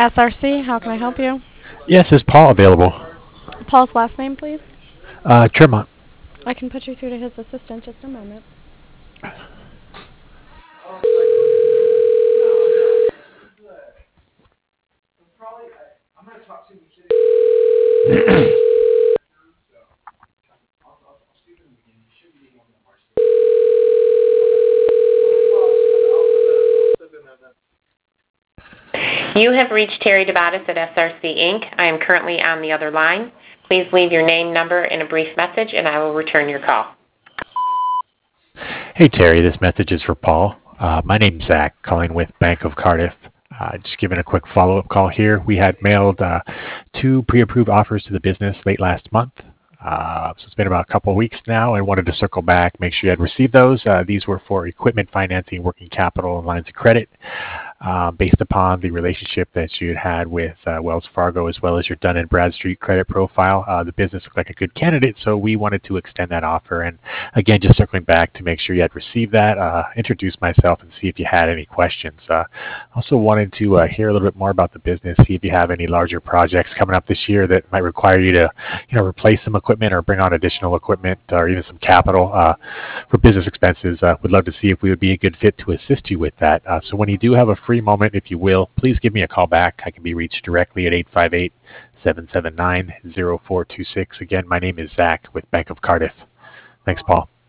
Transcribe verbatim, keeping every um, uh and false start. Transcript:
S R C, how can I help you? Yes, is Paul available? Paul's last name, please. Uh, Tremont. I can put you through to his assistant. Just a moment. You have reached Terry DeBatis at S R C Incorporated. I am currently on the other line. Please leave your name, number, and a brief message, and I will return your call. Hey, Terry, this message is for Paul. Uh, my name's Zach, calling with Bank of Cardiff. Uh, just giving a quick follow-up call here. We had mailed uh, two pre-approved offers to the business late last month. Uh, so it's been about a couple of weeks now. I wanted to circle back, make sure you had received those. Uh, these were for equipment financing, working capital, and lines of credit. Uh, based upon the relationship that you had had with uh, Wells Fargo as well as your Dun and Bradstreet credit profile, uh, the business looked like a good candidate, so we wanted to extend that offer. And again, just circling back to make sure you had received that, uh, introduce myself and see if you had any questions. Uh, also wanted to uh, hear a little bit more about the business, see if you have any larger projects coming up this year that might require you to, you know, replace some equipment or bring on additional equipment or even some capital uh, for business expenses. Uh, would love to see if we would be a good fit to assist you with that. Uh, so when you do have a free moment, if you will, please give me a call back. I can be reached directly at eight five eight, seven seven nine, zero four two six. Again, my name is Zach with Bank of Cardiff. Thanks, Paul.